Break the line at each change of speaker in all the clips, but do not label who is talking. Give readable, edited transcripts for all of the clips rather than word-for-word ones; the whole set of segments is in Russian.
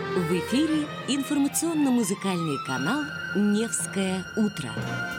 В эфире информационно-музыкальный канал «Невское утро».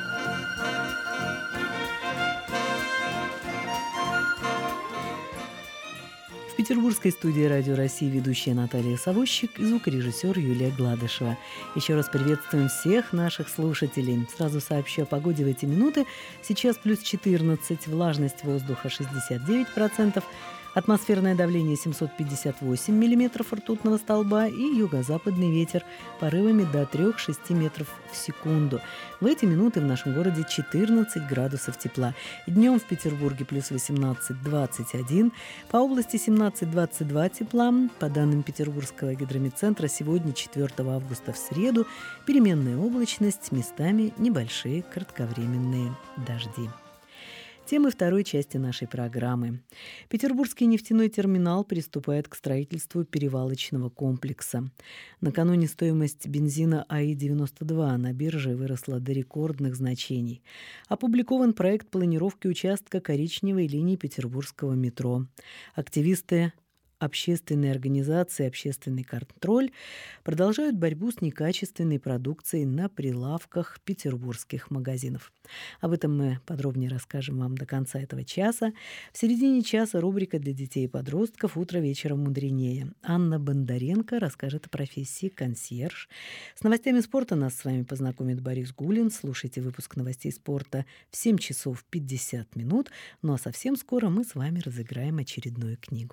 В петербургской студии Радио России ведущая Наталья Савощик и звукорежиссер Юлия Гладышева. Еще раз приветствуем всех наших слушателей. Сразу сообщу о погоде в эти минуты. Сейчас плюс 14, влажность воздуха 69%, атмосферное давление 758 миллиметров ртутного столба и юго-западный ветер порывами до 3-6 метров в секунду. В эти минуты в нашем городе 14 градусов тепла. Днем в Петербурге плюс 18-21, по области 17-22 тепла. По данным Петербургского гидрометцентра, сегодня, 4 августа, в среду, переменная облачность, местами небольшие кратковременные дожди. Темы второй части нашей программы. Петербургский нефтяной терминал приступает к строительству перевалочного комплекса. Накануне стоимость бензина АИ-92 на бирже выросла до рекордных значений. Опубликован проект планировки участка коричневой линии петербургского метро. Активисты общественные организации «Общественный контроль» продолжают борьбу с некачественной продукцией на прилавках петербургских магазинов. Об этом мы подробнее расскажем вам до конца этого часа. В середине часа рубрика для детей и подростков «Утро вечером мудренее». Анна Бондаренко расскажет о профессии консьерж. С новостями спорта нас с вами познакомит Борис Гулин. Слушайте выпуск новостей спорта в 7 часов 50 минут. Ну а совсем скоро мы с вами разыграем очередную книгу.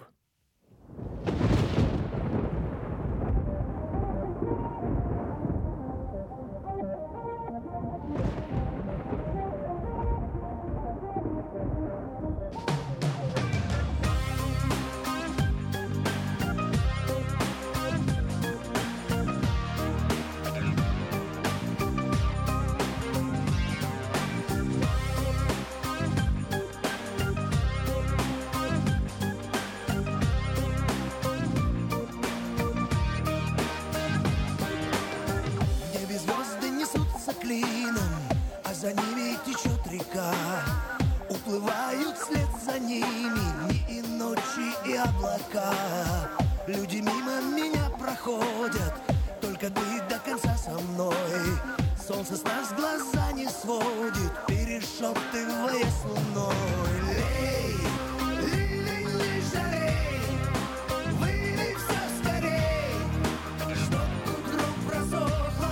За ними течет река, уплывают вслед за ними дни и ночи и облака. Люди мимо меня проходят, только ты до конца со мной. Солнце с нас глаза не сводит, перешептывая с луной. Лей, лей, лей, лей, жалей, вылей все скорей, чтоб утро просохло.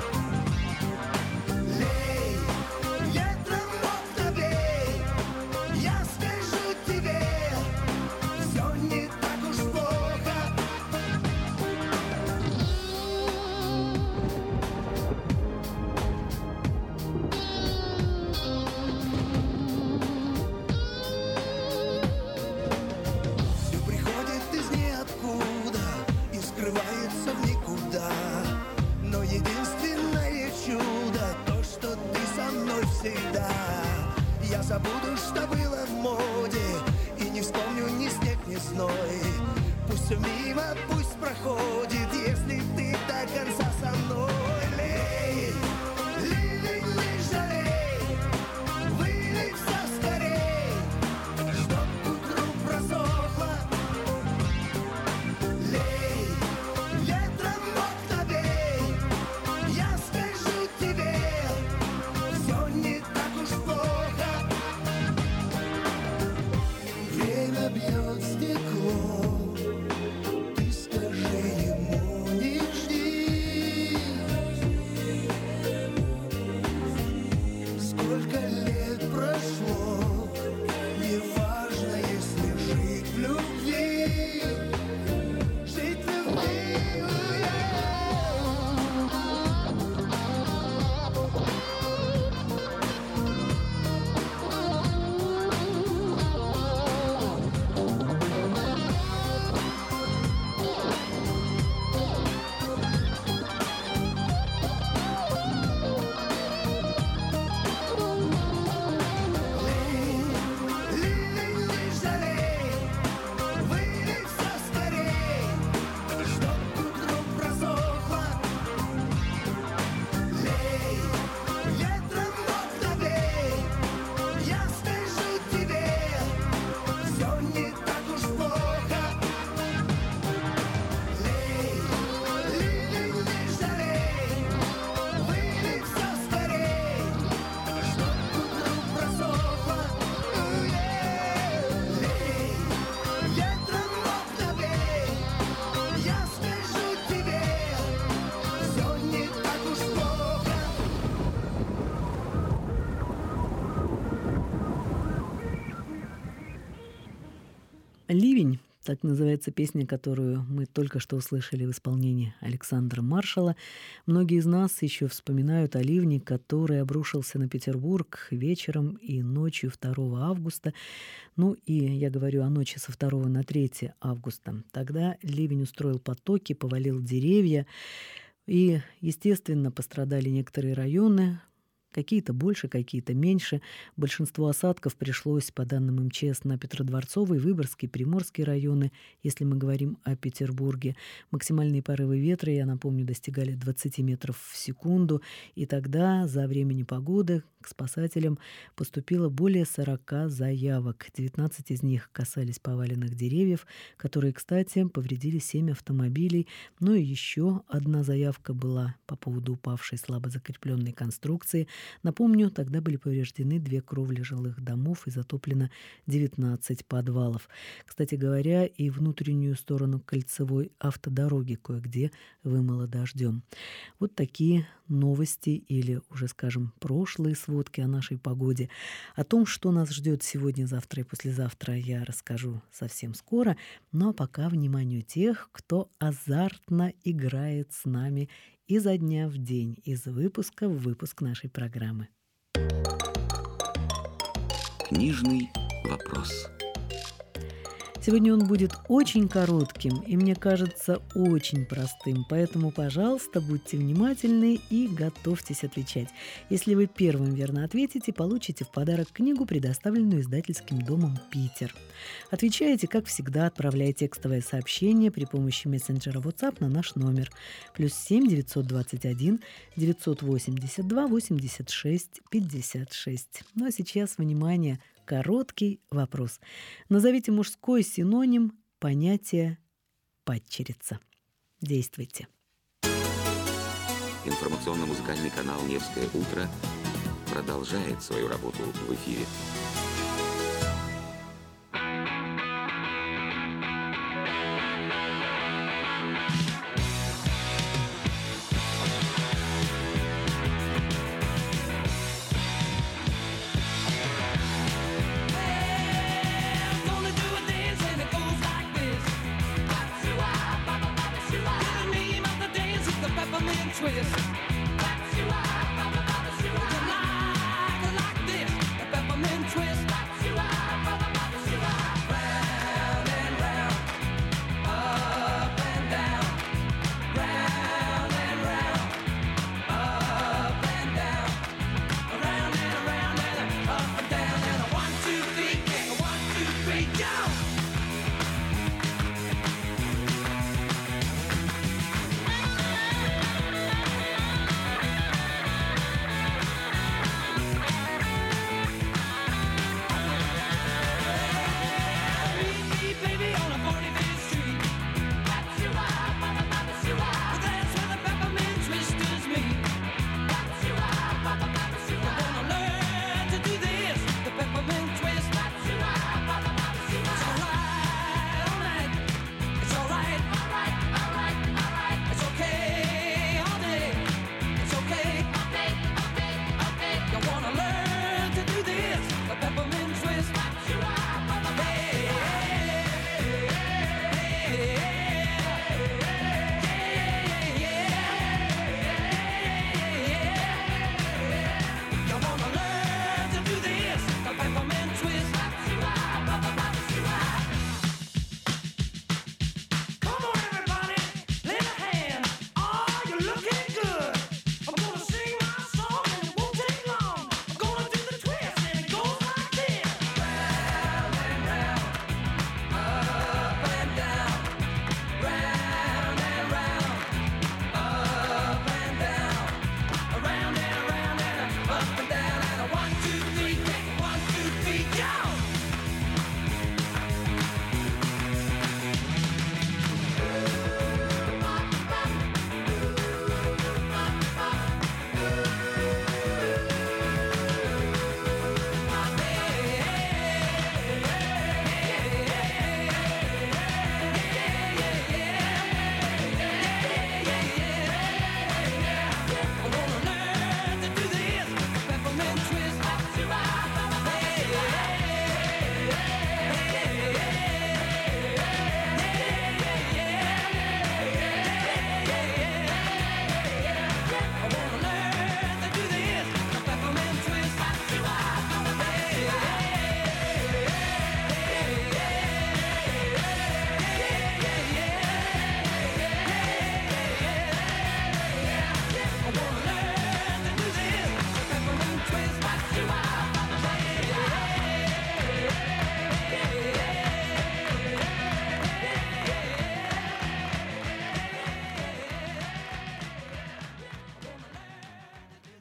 Я забуду, что было в моде, и не вспомню ни снег, ни зной. Пусть все мимо, пусть проходит, если ты до конца со мной. Лей, лей, лей, лей, жалей, вылей все скорей, чтоб утру просохло. Лей, ветром в окна бей, я скажу тебе, все не так уж плохо. Время бьет стекло, ты скажи ему не жди.
«Ливень». Так называется песня, которую мы только что услышали в исполнении Александра Маршала. Многие из нас еще вспоминают о ливне, который обрушился на Петербург вечером и ночью 2 августа. Ну и я говорю о ночи со 2 на 3 августа. Тогда ливень устроил потоки, повалил деревья. И, естественно, пострадали некоторые районы. Какие-то больше, какие-то меньше. Большинство осадков пришлось, по данным МЧС, на Петродворцовый, Выборгский, Приморский районы, если мы говорим о Петербурге. Максимальные порывы ветра, я напомню, достигали 20 метров в секунду. И тогда, за время непогоды, к спасателям поступило более 40 заявок. 19 из них касались поваленных деревьев, которые, кстати, повредили 7 автомобилей. Ну и еще одна заявка была по поводу упавшей слабо закрепленной конструкции. Напомню, тогда были повреждены 2 кровли жилых домов и затоплено 19 подвалов. Кстати говоря, и внутреннюю сторону кольцевой автодороги кое-где вымыло дождем. Вот такие новости или уже, скажем, прошлые сводки о нашей погоде. О том, что нас ждет сегодня, завтра и послезавтра, я расскажу совсем скоро. Ну а пока вниманию тех, кто азартно играет с нами изо дня в день, из выпуска в выпуск нашей программы.
Книжный вопрос.
Сегодня он будет очень коротким и, мне кажется, очень простым. Поэтому, пожалуйста, будьте внимательны и готовьтесь отвечать. Если вы первым верно ответите, получите в подарок книгу, предоставленную издательским домом «Питер». Отвечаете, как всегда, отправляя текстовое сообщение при помощи мессенджера WhatsApp на наш номер +7 921 982 86 56. Ну а сейчас, внимание, короткий вопрос. Назовите мужской синоним понятия «падчерица». Действуйте.
Информационно-музыкальный канал «Невское утро» продолжает свою работу в эфире.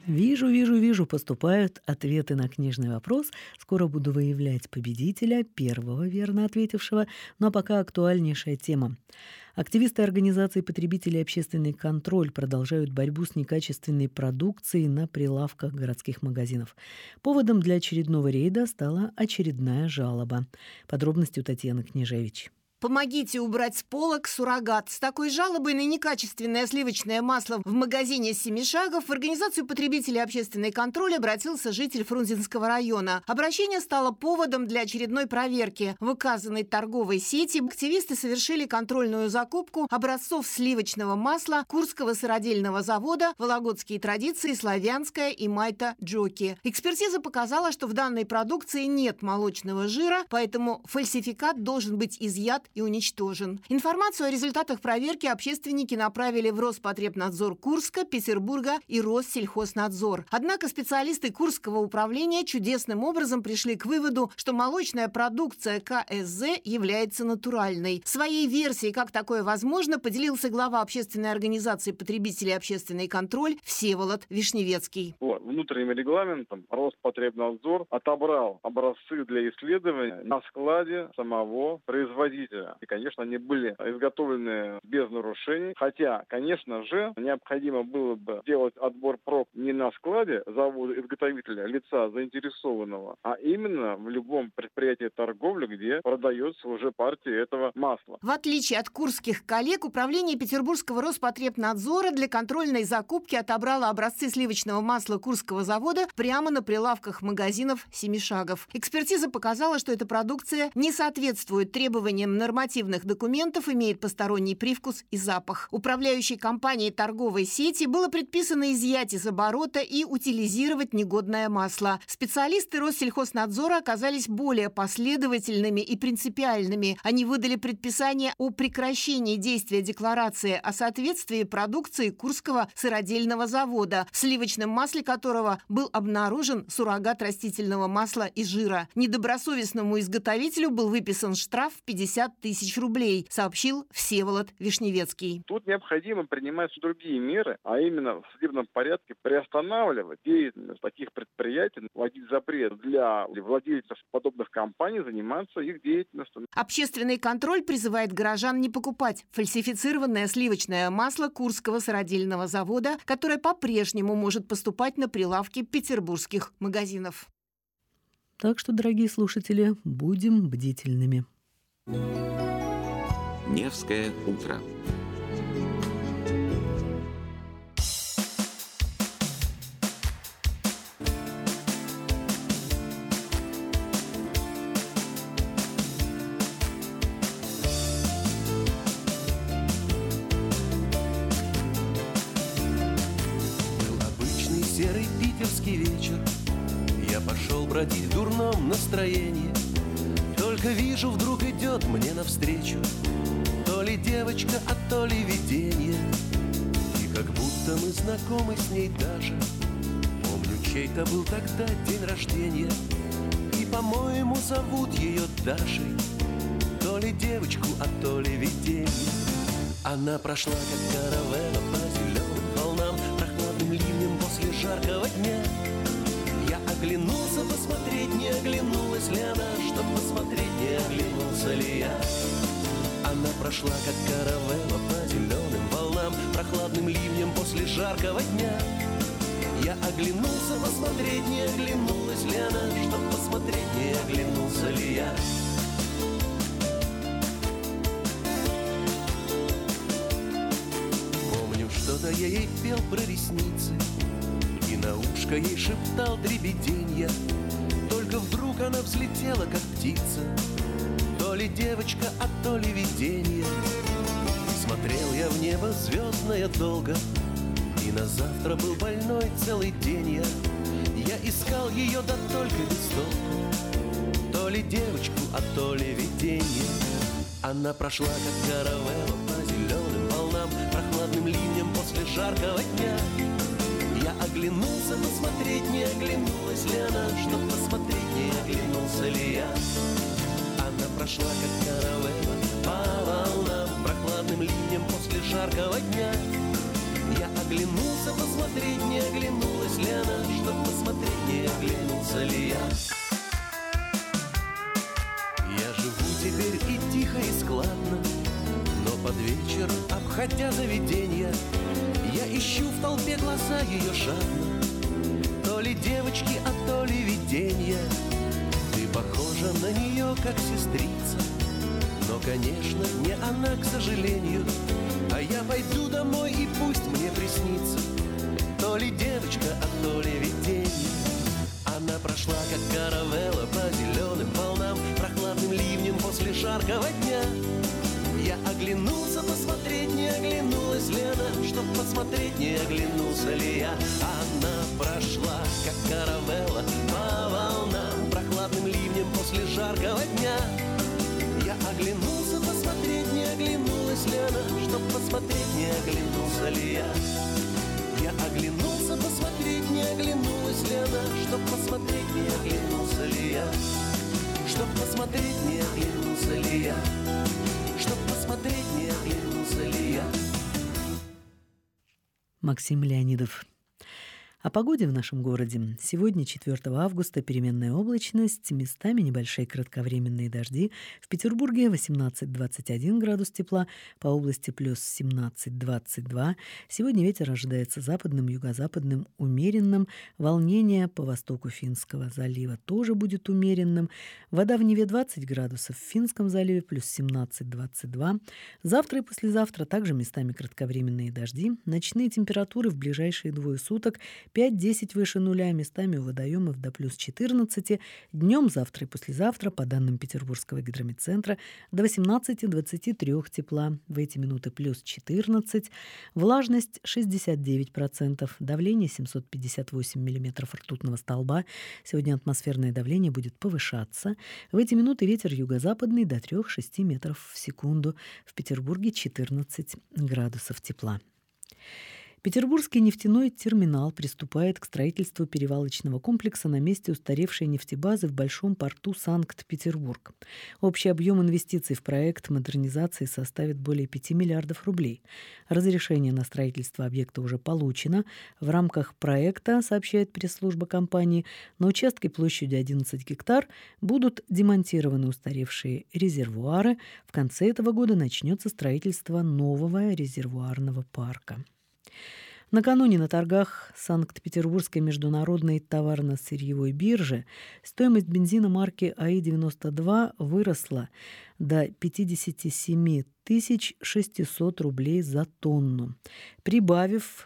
Вижу, поступают ответы на книжный вопрос. Скоро буду выявлять победителя, первого верно ответившего. Ну а пока актуальнейшая тема. Активисты организации потребителей «Общественный контроль» продолжают борьбу с некачественной продукцией на прилавках городских магазинов. Поводом для очередного рейда стала очередная жалоба. Подробности у Татьяны Княжевич.
Помогите убрать с полок суррогат. С такой жалобой на некачественное сливочное масло в магазине «Семишагов» в организацию потребителей «Общественный контроль» обратился житель Фрунзенского района. Обращение стало поводом для очередной проверки. В указанной торговой сети активисты совершили контрольную закупку образцов сливочного масла Курского сыродельного завода «Вологодские традиции», «Славянская» и «Майта Джоки». Экспертиза показала, что в данной продукции нет молочного жира, поэтому фальсификат должен быть изъят и уничтожен. Информацию о результатах проверки общественники направили в Роспотребнадзор Курска, Петербурга и Россельхознадзор. Однако специалисты Курского управления чудесным образом пришли к выводу, что молочная продукция КСЗ является натуральной. Своей версией, как такое возможно, поделился глава общественной организации потребителей «Общественный контроль» Всеволод Вишневецкий.
Внутренним регламентом Роспотребнадзор отобрал образцы для исследования на складе самого производителя. И, конечно, они были изготовлены без нарушений. Хотя, конечно же, необходимо было бы делать отбор проб не на складе завода-изготовителя, лица заинтересованного, а именно в любом предприятии торговли, где продается уже партия этого масла.
В отличие от курских коллег, управление Петербургского Роспотребнадзора для контрольной закупки отобрало образцы сливочного масла Курского завода прямо на прилавках магазинов «Семишагов». Экспертиза показала, что эта продукция не соответствует требованиям нормативных документов, имеет посторонний привкус и запах. Управляющей компанией торговой сети было предписано изъять из оборота и утилизировать негодное масло. Специалисты Россельхознадзора оказались более последовательными и принципиальными. Они выдали предписание о прекращении действия декларации о соответствии продукции Курского сыродельного завода, в сливочном масле которого был обнаружен суррогат растительного масла и жира. Недобросовестному изготовителю был выписан штраф в 50 тысяч рублей, сообщил Всеволод Вишневецкий.
Тут необходимо принимать другие меры, а именно в судебном порядке приостанавливать деятельность таких предприятий, вводить запрет для владельцев подобных компаний заниматься их деятельностью.
Общественный контроль призывает горожан не покупать фальсифицированное сливочное масло Курского сыродельного завода, которое по-прежнему может поступать на прилавки петербургских магазинов.
Так что, дорогие слушатели, будем бдительными.
Невское утро.
Был обычный серый питерский вечер. Я пошел бродить в дурном настроении. Только вижу, вдруг идет мне навстречу то ли девочка, а то ли видение. И как будто мы знакомы с ней даже. Помню, чей-то был тогда день рождения. И, по-моему, зовут ее Дашей. То ли девочку, а то ли видение. Она прошла, как каравелла по зеленым волнам, прохладным ливнем после жаркого дня. Я оглянулся посмотреть, не оглянулась ли она, чтоб посмотреть, не оглянулся ли я. Она прошла, как каравелла по зеленым волнам, прохладным ливнем после жаркого дня. Я оглянулся посмотреть, не оглянулась ли она, чтоб посмотреть, не оглянулся ли я. Помню, что-то я ей пел про ресницы и на ушко ей шептал дребеденья. Только вдруг она взлетела, как птица, то ли девочка, а то ли видение. И смотрел я в небо звездное долго, и на завтра был больной целый день я искал ее, да только без толку, то ли девочку, а то ли видение. Она прошла, как каравелла по зеленым волнам, прохладным ливнем после жаркого дня. Я оглянулся посмотреть, не оглянулась ли она, чтоб посмотреть, не оглянулся ли я. Она прошла, как каравелла по волнам, прохладным ливнем после жаркого дня. Я
оглянулся посмотреть, не оглянулась ли она, чтоб посмотреть, не оглянулся ли я. Я живу теперь и тихо, и складно, но под вечер, обходя заведенья, я ищу в толпе глаза ее жадно. То ли девочки, а то ли виденья. Ты похожа на нее, как сестрица, но, конечно, не она, к сожалению. А я пойду домой, и пусть мне приснится то ли девочка, а то ли виденье. Она прошла, как каравелла, по зеленым волнам, прохладным ливнем после жаркого дня. Я оглянулся посмотреть, не оглянулась ли она, чтоб посмотреть, не оглянулся ли я. Она прошла, как каравелла, по волнам, прохладным ливнем после жаркого дня. Я оглянулся посмотреть, не оглянулась ли она, чтоб посмотреть, не оглянулся ли я. Я оглянулся посмотреть, не оглянулась ли она, чтоб посмотреть, не оглянулся ли я. Чтоб посмотреть, не оглянулся ли я. Чтоб посмотреть, не оглянулся ли я.
Максим Леонидов. О погоде в нашем городе. Сегодня, 4 августа, переменная облачность, местами небольшие кратковременные дожди. В Петербурге 18-21 градус тепла, по области плюс 17-22. Сегодня ветер ожидается западным, юго-западным, умеренным. Волнение по востоку Финского залива тоже будет умеренным. Вода в Неве 20 градусов, в Финском заливе плюс 17-22. Завтра и послезавтра также местами кратковременные дожди. Ночные температуры в ближайшие двое суток 5-10 выше нуля, местами у водоемов до плюс 14. Днем завтра и послезавтра, по данным Петербургского гидрометцентра, до 18-23 тепла. В эти минуты плюс 14. Влажность 69%. Давление 758 миллиметров ртутного столба. Сегодня атмосферное давление будет повышаться. В эти минуты ветер юго-западный до 3-6 метров в секунду. В Петербурге 14 градусов тепла. Петербургский нефтяной терминал приступает к строительству перевалочного комплекса на месте устаревшей нефтебазы в Большом порту Санкт-Петербург. Общий объем инвестиций в проект модернизации составит более 5 миллиардов рублей. Разрешение на строительство объекта уже получено. В рамках проекта, сообщает пресс-служба компании, на участке площадью 11 гектар будут демонтированы устаревшие резервуары. В конце этого года начнется строительство нового резервуарного парка. Накануне на торгах Санкт-Петербургской международной товарно-сырьевой биржи стоимость бензина марки АИ-92 выросла до 57 600 рублей за тонну, прибавив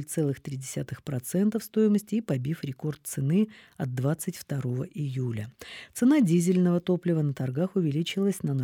0,3% в стоимости и побив рекорд цены от 22 июля. Цена дизельного топлива на торгах увеличилась на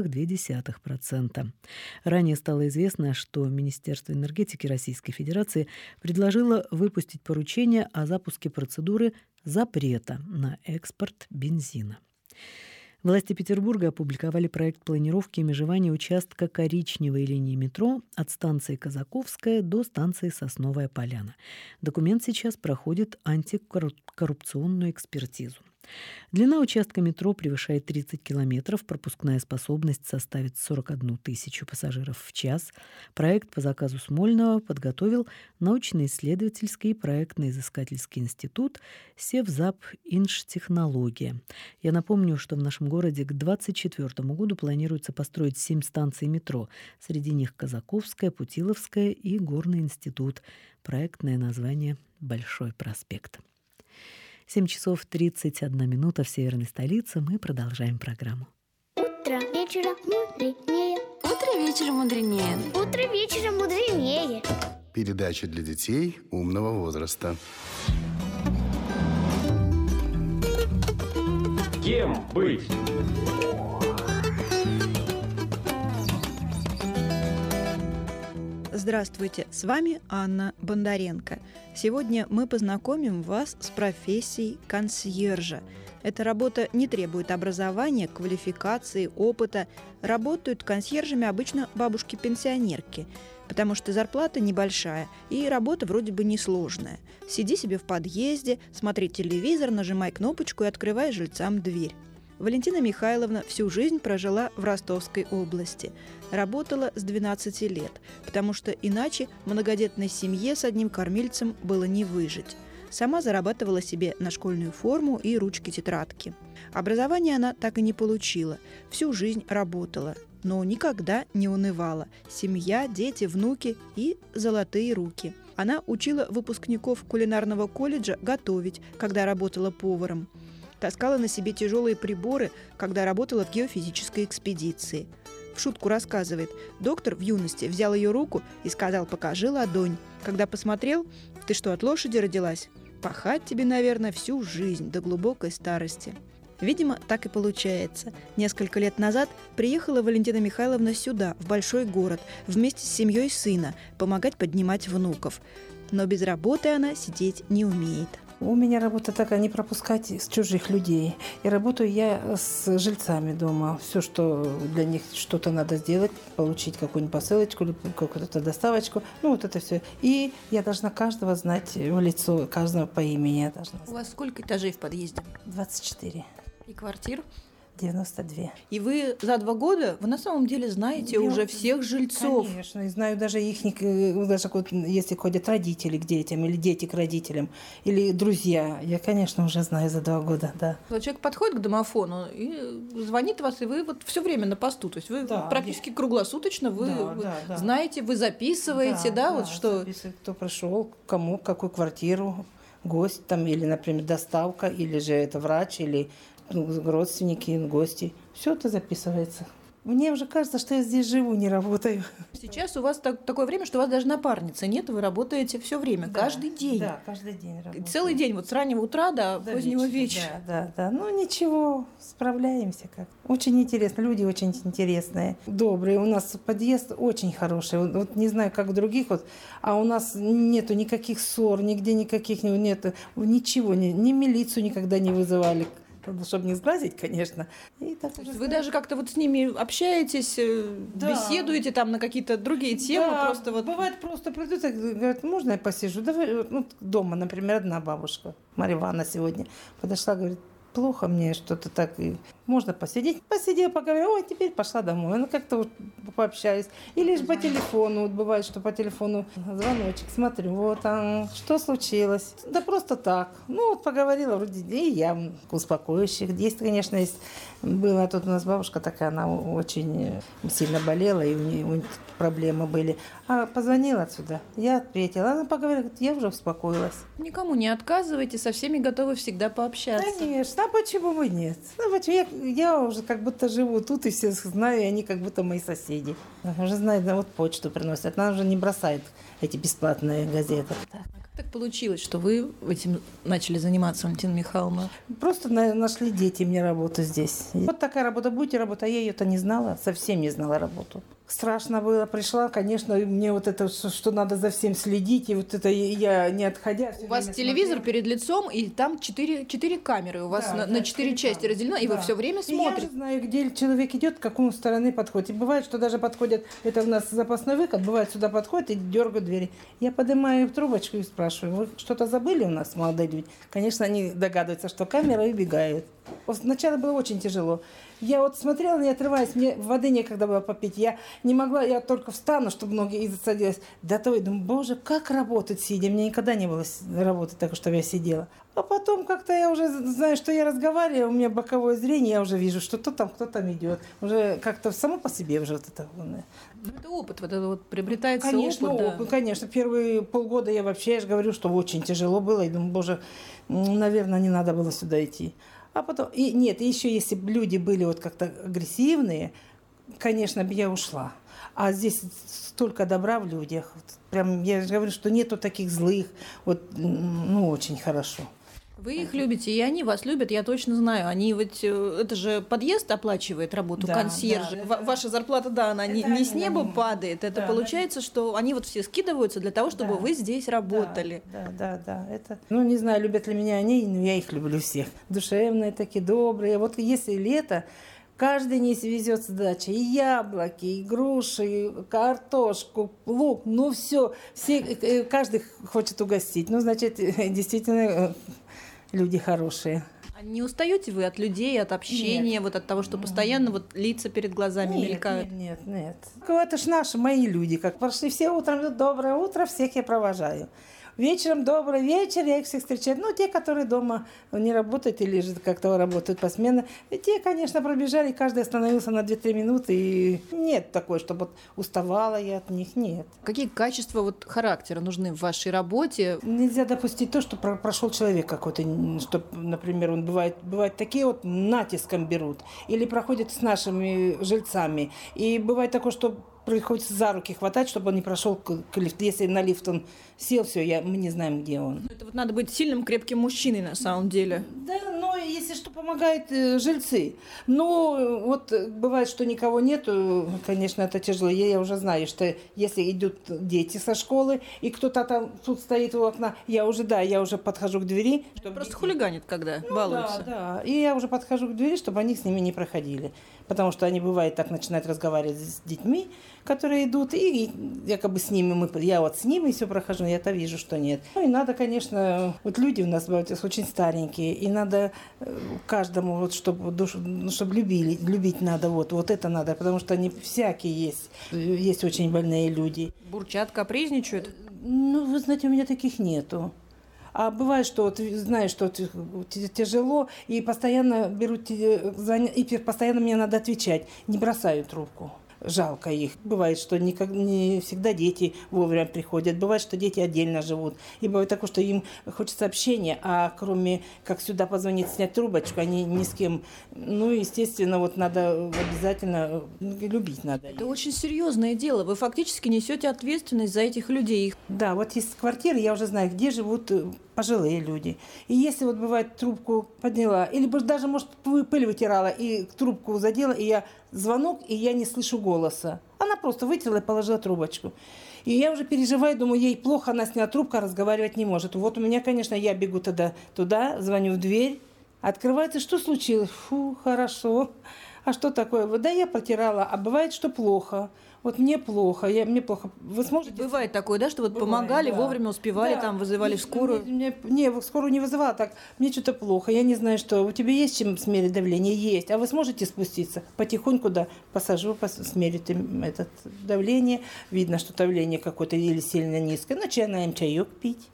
0,2%. Ранее стало известно, что Министерство энергетики Российской Федерации предложило выпустить поручение о запуске процедуры запрета на экспорт бензина. Власти Петербурга опубликовали проект планировки и межевания участка коричневой линии метро от станции Казаковская до станции Сосновая Поляна. Документ сейчас проходит антикоррупционную экспертизу. Длина участка метро превышает 30 километров, пропускная способность составит 41 тысячу пассажиров в час. Проект по заказу Смольного подготовил научно-исследовательский и проектно-изыскательский институт Севзапинжтехнология. Я напомню, что в нашем городе к 2024 году планируется построить 7 станций метро. Среди них Казаковская, Путиловская и Горный институт. Проектное название «Большой проспект». 7 часов 31 минута в северной столице. Мы продолжаем программу.
Утро вечера мудренее.
Утро вечера мудренее.
Утро вечера мудренее.
Передача для детей умного возраста.
Кем быть?
Здравствуйте, с вами Анна Бондаренко. Сегодня мы познакомим вас с профессией консьержа. Эта работа не требует образования, квалификации, опыта. Работают консьержами обычно бабушки-пенсионерки, потому что зарплата небольшая и работа вроде бы несложная. Сиди себе в подъезде, смотри телевизор, нажимай кнопочку и открывай жильцам дверь. Валентина Михайловна всю жизнь прожила в Ростовской области. Работала с 12 лет, потому что иначе многодетной семье с одним кормильцем было не выжить. Сама зарабатывала себе на школьную форму и ручки-тетрадки. Образование она так и не получила. Всю жизнь работала, но никогда не унывала. Семья, дети, внуки и золотые руки. Она учила выпускников кулинарного колледжа готовить, когда работала поваром. Таскала на себе тяжелые приборы, когда работала в геофизической экспедиции. В шутку рассказывает, доктор в юности взял ее руку и сказал: «Покажи ладонь». Когда посмотрел: «Ты что, от лошади родилась? Пахать тебе, наверное, всю жизнь до глубокой старости». Видимо, так и получается. Несколько лет назад приехала Валентина Михайловна сюда, в большой город, вместе с семьей сына, помогать поднимать внуков. Но без работы она сидеть не умеет.
У меня работа такая, не пропускать с чужих людей. И работаю я с жильцами дома. Все, что для них что-то надо сделать, получить какую-нибудь посылочку или какую-то доставочку. Ну, вот это все. И я должна каждого знать в лицо, каждого по имени я должна знать.
У вас сколько этажей в подъезде?
24.
И квартир?
92.
И вы за 2 года, вы на самом деле знаете уже всех жильцов.
Конечно, и знаю даже их, даже вот, если ходят родители к детям, или дети к родителям, или друзья. Я, конечно, уже знаю за 2 года, да.
Вот человек подходит к домофону и звонит вас, и вы вот все время на посту. То есть вы практически круглосуточно, вы знаете, вы записываете, вот что...
Записываю, кто пришел, кому, какую квартиру, гость там, или, например, доставка, или же это врач, или родственники, гости. Все это записывается. Мне уже кажется, что я здесь живу, не работаю.
Сейчас у вас такое время, что у вас даже напарницы нет, вы работаете все время, каждый день.
Да, каждый день работаю.
Целый день, вот с раннего утра до позднего вечера.
Да. Ну ничего, справляемся как. Очень интересно, люди очень интересные, добрые. У нас подъезд очень хороший. Вот не знаю, как у других, а у нас нету никаких ссор, нигде никаких нету, ничего, ни милицию никогда не вызывали. Чтобы не сглазить, конечно. И так
вы даже как-то вот с ними общаетесь, беседуете там на какие-то другие темы?
Да,
просто вот...
бывает, просто придут и говорят: можно я посижу? Давай, дома, например, одна бабушка, Марья Ивановна сегодня подошла, говорит: плохо мне что-то так, и можно посидеть. Посидела, поговорила, ой, теперь пошла домой. Ну, как-то вот пообщаюсь. Или же по телефону, вот бывает, что по телефону звоночек, смотрю, вот там, что случилось? Да просто так. Ну, вот поговорила, вроде, и я успокоящих. Есть, конечно, была тут у нас бабушка такая, она очень сильно болела, и у нее проблемы были. А позвонила отсюда, я ответила. Она поговорила, говорит: я уже успокоилась.
Никому не отказывайте, со всеми готовы всегда пообщаться.
Конечно, а почему бы нет? Я уже как будто живу тут, и все знаю, и они как будто мои соседи. Уже знаю, вот почту приносят. Она уже не бросает эти бесплатные газеты.
Как так получилось, что вы этим начали заниматься, Валентина Михайловна?
Просто нашли дети мне работу здесь. Вот такая работа, будете работать, а я ее-то не знала, совсем не знала работу. Страшно было, пришла, конечно, мне вот это, что надо за всем следить, и вот это я не отходя.
У вас телевизор перед лицом, и там 4 камеры, у вас на 4 части разделено, и вы все время смотрите.
Я же знаю, где человек идет, к какой стороны подходит. И бывает, что даже подходят, это у нас запасной выход, бывает, сюда подходят и дергают двери. Я поднимаю трубочку и спрашиваю: вы что-то забыли у нас, молодые люди? Конечно, они догадываются, что камера, и убегают. Сначала было очень тяжело. Я вот смотрела, не отрываясь, мне воды некогда было попить. Я не могла, я только встану, чтобы ноги и засадилась. До того, я думаю: боже, как работать сидя? Мне никогда не было работы так, чтобы я сидела. А потом как-то я уже знаю, что я разговариваю, у меня боковое зрение, я уже вижу, что кто там идет. Уже как-то само по себе уже вот это.
Это опыт, вот это вот приобретается
конечно,
опыт. Да.
Конечно, первые полгода я вообще, я же говорю, что очень тяжело было. И думаю: боже, наверное, не надо было сюда идти. А потом, и еще если бы люди были вот как-то агрессивные, конечно, бы я ушла. А здесь столько добра в людях. Прям, я же говорю, что нету таких злых. Вот, очень хорошо.
Вы их любите, и они вас любят, я точно знаю. Они ведь, это же подъезд оплачивает работу консьержа. Да, ваша зарплата, она не с неба падает. Это получается, что они вот все скидываются для того, чтобы вы здесь работали.
Да. Это, не знаю, любят ли меня они, но я их люблю всех. Душевные такие, добрые. Вот если лето, каждый не везет с дачи и яблоки, и груши, и картошку, лук. Все, каждый хочет угостить. Значит, действительно... люди хорошие.
А Не устаете вы от людей, от общения, вот от того, что постоянно вот лица перед глазами мелькают?
Нет. Это ж наши, мои люди. Как прошли все утром, доброе утро, всех я провожаю. Вечером добрый вечер, я их всех встречаю. Ну, те, которые дома не работают или же как-то работают посменно, те, конечно, пробежали, каждый остановился на 2-3 минуты. И нет такой, чтобы вот уставала я от них, нет.
Какие качества вот характера нужны в вашей работе?
Нельзя допустить то, что прошел человек какой-то, что, например, он бывает такие вот натиском берут, или проходят с нашими жильцами. И бывает такое, что приходится за руки хватать, чтобы он не прошел к лифту. Если на лифт он сел, все, мы не знаем, где он.
Это вот надо быть сильным, крепким мужчиной на самом деле.
Да, но если что, помогают жильцы. Но вот бывает, что никого нету, конечно, это тяжело. Я уже знаю, что если идут дети со школы, и кто-то там тут стоит у окна, я уже подхожу к двери.
Просто хулиганят, когда балуются.
Да. И я уже подхожу к двери, чтобы они с ними не проходили. Потому что они, бывает, так начинают разговаривать с детьми, которые идут, и якобы с ними, я вот с ними все прохожу, я-то вижу, что нет. Ну и надо, конечно, вот люди у нас бывают очень старенькие, и надо каждому, вот, чтобы любить надо, вот это надо, потому что они всякие есть очень больные люди.
Бурчат, капризничают?
Ну, вы знаете, у меня таких нету. А бывает, что вот, знаешь, что тяжело, и постоянно берут, и постоянно мне надо отвечать, не бросаю трубку. Жалко их. Бывает, что не всегда дети вовремя приходят. Бывает, что дети отдельно живут. И бывает такое, что им хочется общения, а кроме как сюда позвонить, снять трубочку, они ни с кем. Ну, естественно, вот надо обязательно любить надо.
Это очень серьезное дело. Вы фактически несете ответственность за этих людей.
Да, вот из квартиры я уже знаю, где живут пожилые люди. И если вот бывает трубку подняла, или даже, может, пыль вытирала, и трубку задела, и я звонок, и я не слышу голоса. Она просто вытерла и положила трубочку. И я уже переживаю, думаю, ей плохо, она сняла трубку, а разговаривать не может. Вот у меня, конечно, я бегу тогда туда, звоню в дверь, открывается, что случилось? Фу, хорошо. А что такое? Да я протирала, а бывает, что плохо. Вот мне плохо, мне плохо. Вы сможете...
Бывает такое, да, что вот бывает, помогали, да. Вовремя успевали, да. Там вызывали скорую?
Не, скорую не вызывала, так, мне что-то плохо, я не знаю, что. У тебя есть чем смерить давление? Есть. А вы сможете спуститься? Потихоньку, да, посажу, смерить это давление. Видно, что давление какое-то или сильно низкое. Начинаем чаек пить,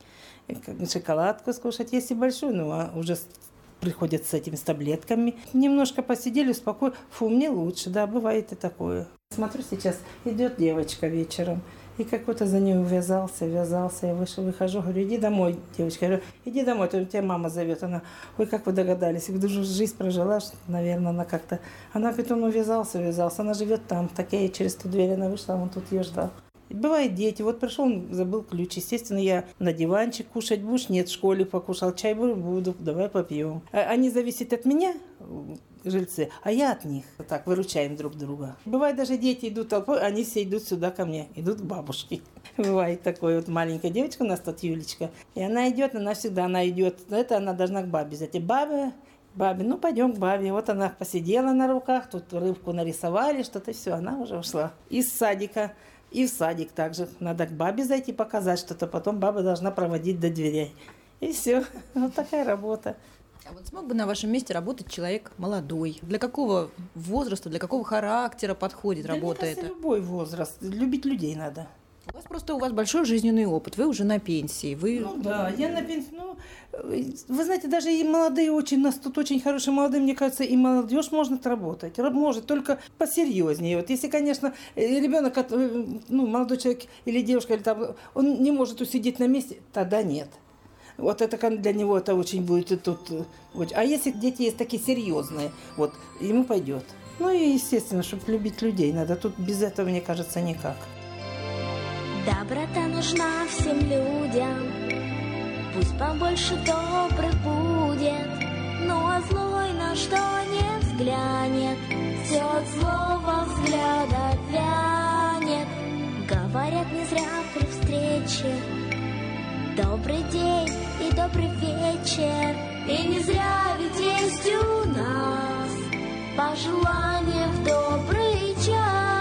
шоколадку скушать, если большую, ну, уже... приходят с этими таблетками. Немножко посидели, успокоили. Фу, мне лучше, да, бывает и такое. Смотрю, сейчас идет девочка вечером, и какой-то за ней увязался. Я выхожу, говорю, иди домой, девочка. Я говорю, иди домой, то тебя мама зовет. Она, ой, как вы догадались, я говорю, жизнь прожила, наверное, она как-то... Она, говорит, он увязался, она живет там. Так я через ту дверь, она вышла, он тут ее ждал. Бывает дети. Вот пришел, он забыл ключ. Естественно, я на диванчик кушать будешь? Нет, в школе покушал. Чай буду, давай попьем. Они зависят от меня, жильцы, а я от них. Так, выручаем друг друга. Бывает, даже дети идут толпой, они все идут сюда ко мне, идут к бабушке. Бывает такое, вот маленькая девочка у нас тут, Юлечка. И она идет, она идет. Это она должна к бабе зайти. Бабе, ну пойдем к бабе. Вот она посидела на руках, тут рыбку нарисовали, что-то, все, она уже ушла. Из садика. И в садик также. Надо к бабе зайти, показать что-то. Потом баба должна проводить до дверей. И все. Вот такая работа.
А вот смог бы на вашем месте работать человек молодой? Для какого возраста, для какого характера подходит работа эта?
Любой возраст. Любить людей надо.
У вас большой жизненный опыт. Вы уже на пенсии.
Ну да, я на пенсии. Вы знаете, даже и молодые очень, нас тут очень хорошие молодые, мне кажется, и молодежь может работать. Может, только посерьезнее. Вот если, конечно, ребенок, молодой человек или девушка, или там, он не может усидеть на месте, тогда нет. Вот это для него это очень будет тут. А если дети есть такие серьезные, вот, ему пойдет. Ну и, естественно, чтобы любить людей надо. Тут без этого, мне кажется, никак.
Доброта нужна всем людям, пусть побольше добрых будет, ну а злой на что не взглянет, все от злого взгляда вянет. Говорят не зря при встрече добрый день и добрый вечер, и не зря ведь есть у нас пожелание в добрый час.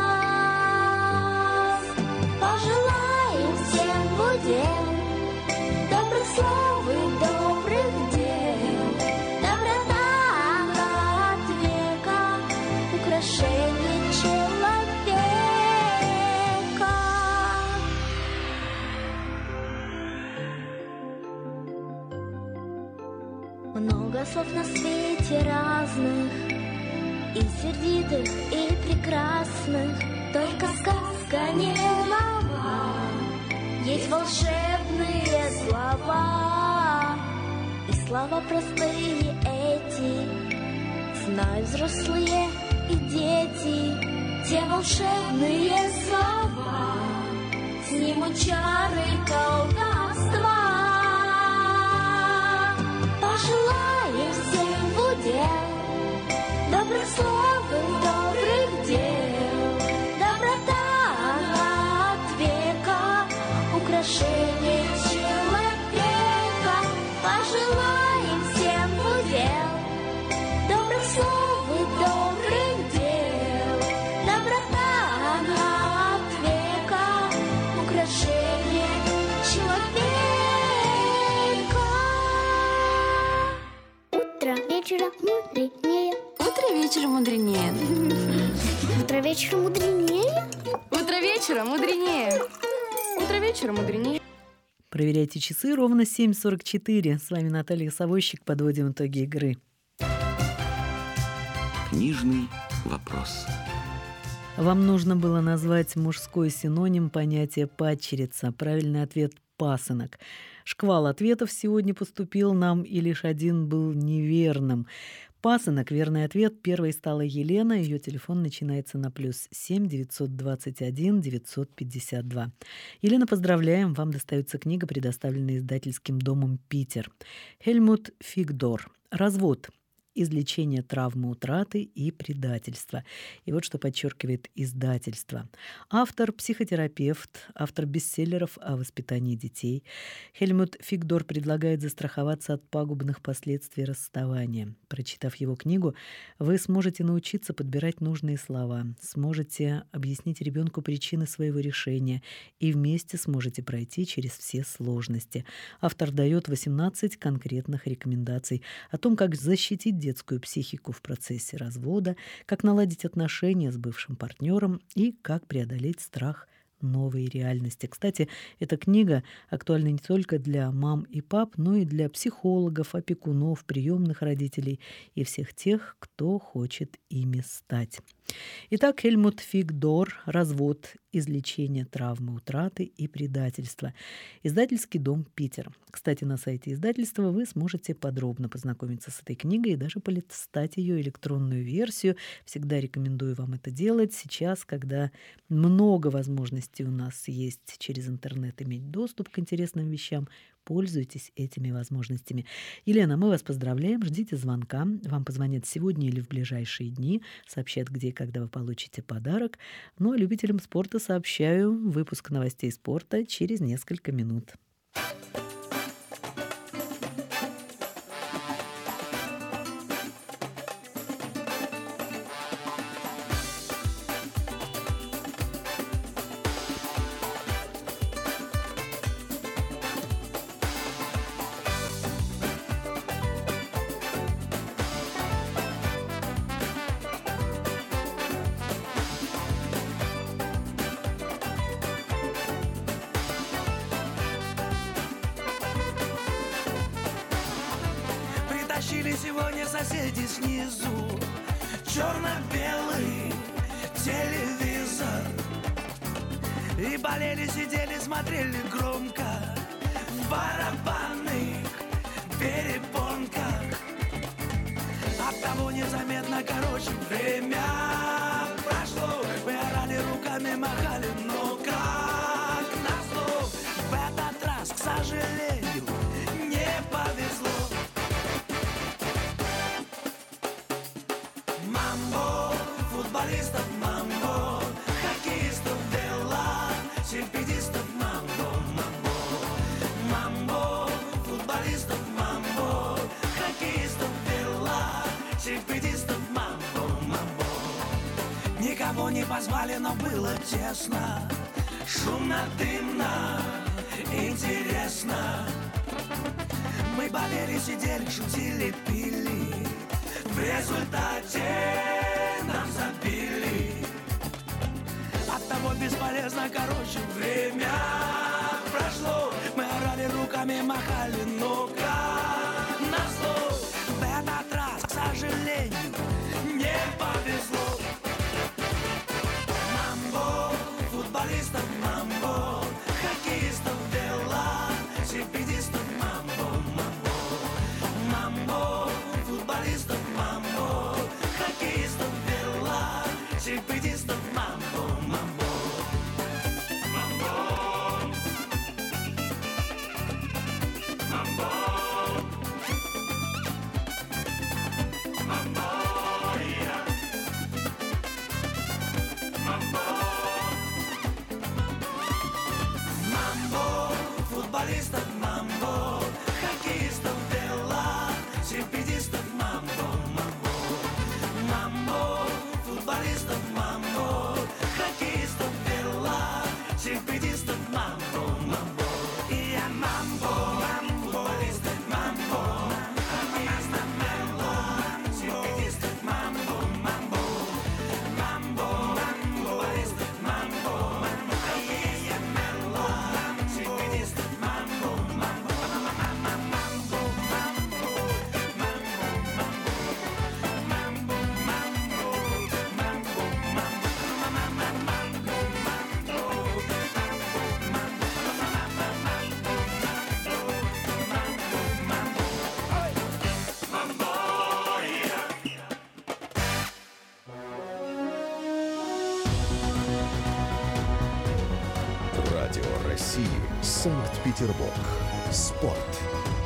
Пожелаем всем будем добрых слов и добрых дел, доброта Много слов на свете разных, и сердитых, и прекрасных. Только сказка не нова, есть волшебные слова. И слова простые эти знают взрослые и дети. Те волшебные слова снимут чары колдовства. Пожелаем всем в удел добрых слов и добрых дел. Доброта она от века, украшение человека. Пожелаем всем в удел добрых слов и добрых дел. Доброта она от века, украшение человека.
Утро вечера мудренее.
Утро вечера мудренее.
Утро вечера мудренее.
Утро вечера мудренее. Утро вечера мудренее.
Проверяйте часы, ровно 7:44. С вами Наталья Савощик. Подводим итоги игры.
Книжный вопрос.
Вам нужно было назвать мужской синоним понятия «падчерица». Правильный ответ – «пасынок». Шквал ответов сегодня поступил нам, и лишь один был неверным. Пасынок – верный ответ. Первой стала Елена. Ее телефон начинается на +7 921 952. Елена, поздравляем. Вам достается книга, предоставленная издательским домом «Питер». Хельмут Фигдор. «Развод. Излечение травмы утраты и предательства». И вот что подчеркивает издательство. Автор – психотерапевт, автор бестселлеров о воспитании детей. Хельмут Фигдор предлагает застраховаться от пагубных последствий расставания. Прочитав его книгу, вы сможете научиться подбирать нужные слова, сможете объяснить ребенку причины своего решения и вместе сможете пройти через все сложности. Автор дает 18 конкретных рекомендаций о том, как защитить детскую психику в процессе развода, как наладить отношения с бывшим партнером и как преодолеть страх новой реальности. Кстати, эта книга актуальна не только для мам и пап, но и для психологов, опекунов, приемных родителей и всех тех, кто хочет ими стать. Итак, Хельмут Фигдор. «Развод. Излечение травмы утраты и предательства». Издательский дом «Питер». Кстати, на сайте издательства вы сможете подробно познакомиться с этой книгой и даже полистать ее электронную версию. Всегда рекомендую вам это делать. Сейчас, когда много возможностей у нас есть через интернет иметь доступ к интересным вещам, пользуйтесь этими возможностями. Елена, мы вас поздравляем. Ждите звонка. Вам позвонят сегодня или в ближайшие дни. Сообщат, где и когда вы получите подарок. Ну а любителям спорта сообщаю, выпуск новостей спорта через несколько минут.
Притащили сегодня соседи снизу черно-белый телевизор. И болели, сидели, смотрели громко в барабанных перепонках. Оттого незаметно, короче, время прошло. Мы орали, руками махали, но как назло в этот раз, к сожалению, не повезло. Мамбо, футболистов мамбо, хоккеистов вела, серпедистов мамбо, мамбо. Мамбо, футболистов мамбо, хоккеистов вела, серпедистов мамбо, мамбо. Никого не позвали, но было тесно, шумно, дымно, интересно. Мы болели, сидели, шутили, пили. В результате нам забили. Оттого бесполезно, короче, время прошло. Мы орали, руками махали, но как назло футболистов мамбо, хоккеистов дела, серпедистов мамбо, мамбо, мамбо, футболистов мамбо, хоккеистов дела, серпедистов мамбо, мамбо. И я мамбо, футболистов мамбо, хоккеистов мамбо, серпедистов мамбо, мамбо, мамбо, футболистов мамбо, хоккеистов мамбо, серпедистов мамбо, мамбо, мамбо,
Радио России. Санкт-Петербург. Спорт.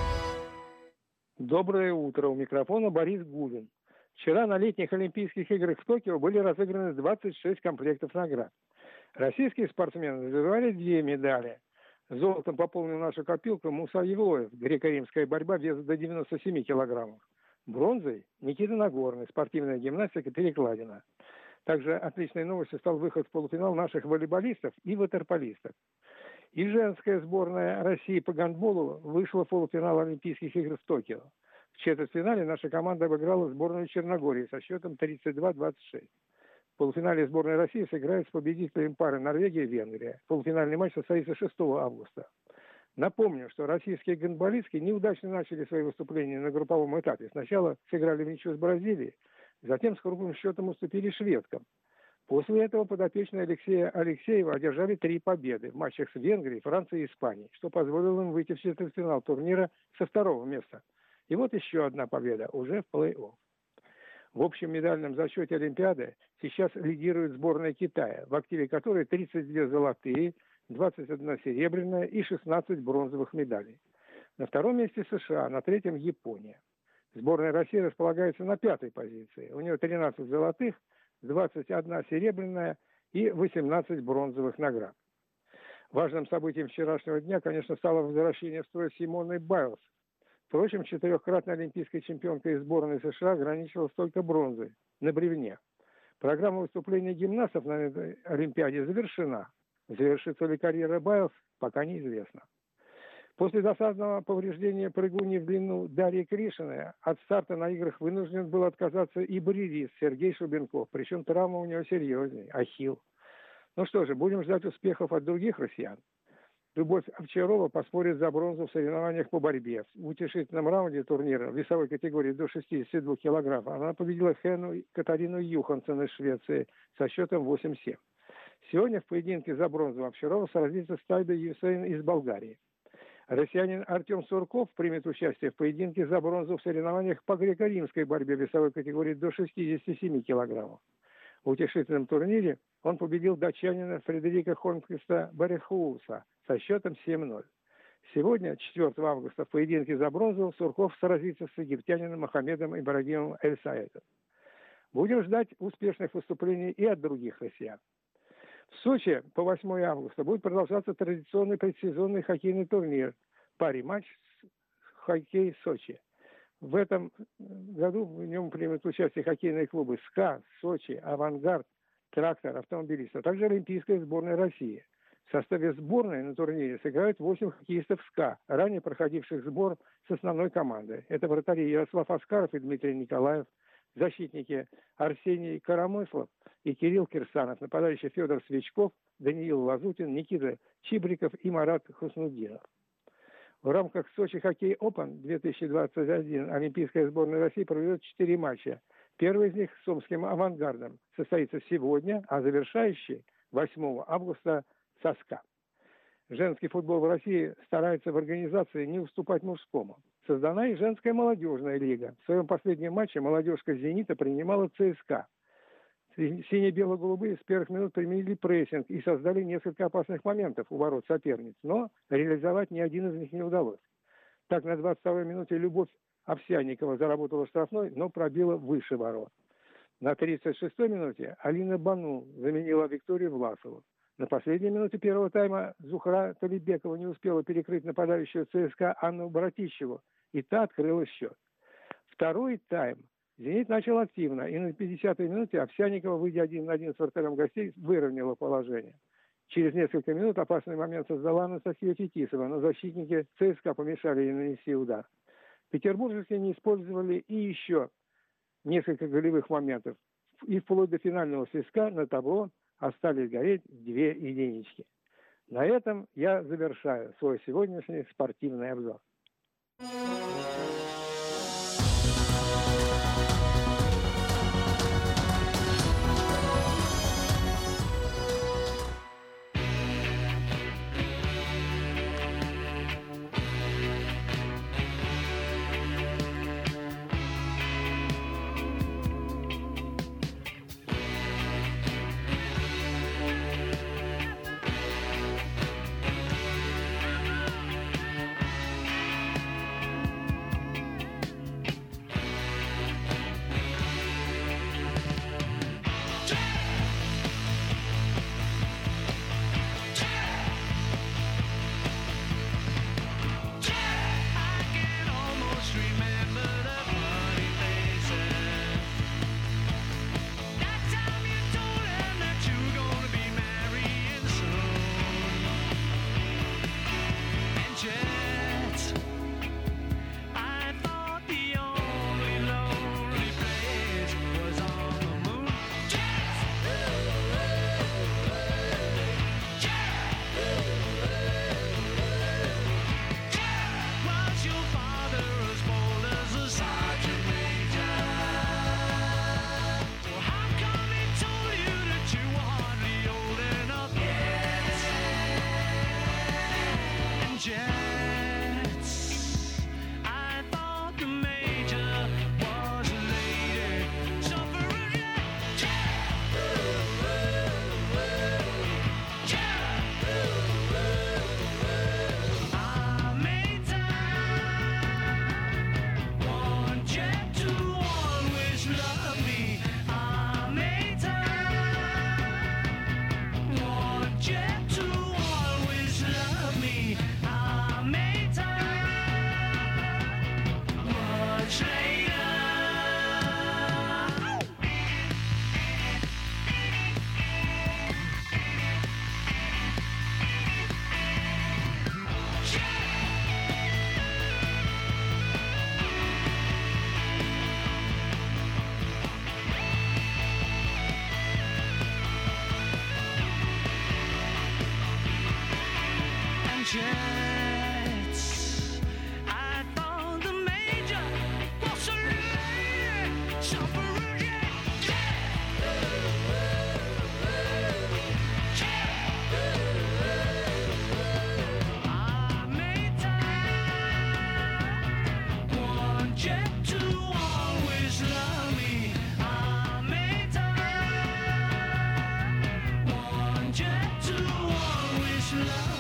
Доброе утро. У микрофона Борис Губин. Вчера на летних Олимпийских играх в Токио были разыграны 26 комплектов наград. Российские спортсмены завоевали 2 медали. Золотом пополнил нашу копилку Муса Евлоев, греко-римская борьба веса до 97 килограммов. Бронзой Никита Нагорный, спортивная гимнастика, перекладина. Также отличной новостью стал выход в полуфинал наших волейболистов и ватерполистов. И женская сборная России по гандболу вышла в полуфинал Олимпийских игр в Токио. В четвертьфинале наша команда обыграла сборную Черногории со счетом 32-26. В полуфинале сборная России сыграет с победителем пары Норвегия-Венгрия. Полуфинальный матч состоится 6 августа. Напомню, что российские гандболистки неудачно начали свои выступления на групповом этапе. Сначала сыграли в ничью с Бразилией, затем с крупным счетом уступили шведкам. После этого подопечные Алексея Алексеева одержали 3 победы в матчах с Венгрией, Францией и Испанией, что позволило им выйти в четвертьфинал турнира со 2-го места. И вот еще одна победа уже в плей-офф. В общем медальном зачете Олимпиады сейчас лидирует сборная Китая, в активе которой 32 золотые, 21 серебряная и 16 бронзовых медалей. На 2-м месте США, на 3-м Япония. Сборная России располагается на 5-й позиции. У нее 13 золотых, 21 серебряная и 18 бронзовых наград. Важным событием вчерашнего дня, конечно, стало возвращение в строй Симоны Байлз. Впрочем, 4-кратная олимпийская чемпионка из сборной США ограничилась только бронзой на бревне. Программа выступления гимнастов на этой Олимпиаде завершена. Завершится ли карьера Байлз, пока неизвестно. После досадного повреждения прыгуньи в длину Дарьи Кришиной от старта на играх вынужден был отказаться и барьерист Сергей Шубенков. Причем травма у него серьезнее – ахилл. Ну что же, будем ждать успехов от других россиян. Любовь Овчарова поспорит за бронзу в соревнованиях по борьбе. В утешительном раунде турнира в весовой категории до 62 килограмм она победила Катарину Юханссон из Швеции со счетом 8-7. Сегодня в поединке за бронзу Овчарова сразится с Тайбой Юсейн из Болгарии. Россиянин Артем Сурков примет участие в поединке за бронзу в соревнованиях по греко-римской борьбе в весовой категории до 67 килограммов. В утешительном турнире он победил датчанина Фредерика Хорнквиста Барехууса со счетом 7-0. Сегодня, 4 августа, в поединке за бронзу Сурков сразится с египтянином Мохаммедом Ибрагимом Эль-Саэдом. Будем ждать успешных выступлений и от других россиян. В Сочи по 8 августа будет продолжаться традиционный предсезонный хоккейный турнир «Пари-матч хоккей Сочи». В этом году в нем примут участие хоккейные клубы «СКА», «Сочи», «Авангард», «Трактор», «Автомобилист», а также Олимпийская сборная России. В составе сборной на турнире сыграют 8 хоккеистов СКА, ранее проходивших сбор с основной командой. Это вратари Ярослав Аскаров и Дмитрий Николаев, защитники Арсений Коромыслов и Кирилл Кирсанов, нападающий Федор Свечков, Даниил Лазутин, Никита Чибриков и Марат Хуснуддинов. В рамках Сочи Хоккей Опен 2021 Олимпийская сборная России проведет 4 матча. Первый из них с Омским «Авангардом» состоится сегодня, а завершающий 8 августа со СКА. Женский футбол в России старается в организации не уступать мужскому. Создана и женская молодежная лига. В своем последнем матче молодежка «Зенита» принимала ЦСКА. Сине-бело-голубые с первых минут применили прессинг и создали несколько опасных моментов у ворот соперниц, но реализовать ни один из них не удалось. Так, на 22-й минуте Любовь Овсянникова заработала штрафной, но пробила выше ворот. На 36-й минуте Алина Бану заменила Викторию Власову. На последней минуте первого тайма Зухра Талибекова не успела перекрыть нападающего ЦСКА Анну Братищеву, и та открыла счет. Второй тайм «Зенит» начал активно, и на 50-й минуте Овсянникова, выйдя 1-1 с вратарем гостей, выровняла положение. Через несколько минут опасный момент создала Анастасия Фетисова, но защитники ЦСКА помешали ей нанести удар. Петербуржцы не использовали и еще несколько голевых моментов. И вплоть до финального свистка на табло остались гореть 2 единички. На этом я завершаю свой сегодняшний спортивный обзор.
Love